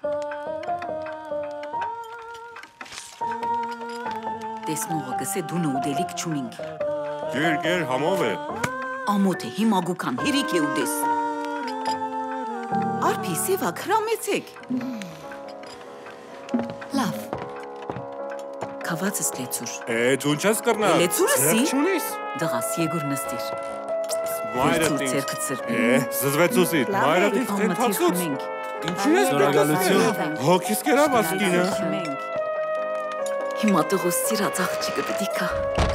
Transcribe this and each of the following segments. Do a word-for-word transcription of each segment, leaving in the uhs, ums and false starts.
Տեսնողը գսե դու նուդելիք չունինք։ Գեր, գեր, համով է։ Ամոթ է, հիմա գուքան, հերիք է ուդես։ Արփի, սևակ, հրամեցեք։ Լավ։ Կավացս լեցուր։ Է, դու չես կրնա։ Լեցուրը սի։ Չունիս։ Դղաս եգուր նստիր։ Մայրդ ինձ։ Է, զզվեցուսի, մայրդ ինձ թենթացուց։ Ինչու ես բեկասություն։ Հոգիս կերավ ասկինը։ Հիմա տղոս սիրած աղջիկը պիտի կա։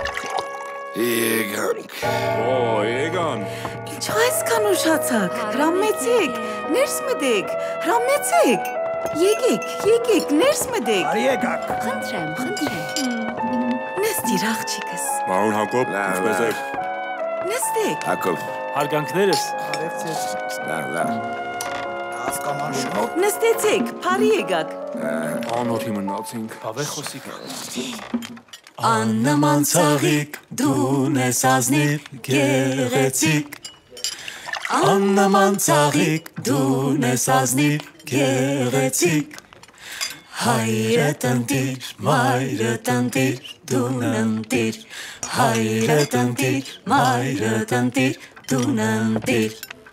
Եգանք։ Օ, եգան։ Ինչո այսքան ուշացաք, հրամեցեք, ներս մտեք, հրամեցեք։ Եկեք, եկեք, ներս մտեք։ Արի եկակ։ Խնդրեմ, խնդրեմ։ Նստիր աղջիկս։ Մարուն Հակոբ, ինչպես եք։ Նստեք։ Հակոբ։ Հարգանքներս։ Լավ, լավ։ Հասկանան շնորհ։ Նստեցեք, բարի եկաք։ Անօթի մնացինք։ Բավե խոսիկ։ Աննման ծաղիկ դու ես ազնիվ գեղեցիկ Աննման ծաղիկ դու ես ազնիվ գեղեցիկ Հայրդ ընտիր, մայրդ ընտիր, դուն ընտիր Հայրդ ընտիր, մայրդ ընտիր, դուն ընտիր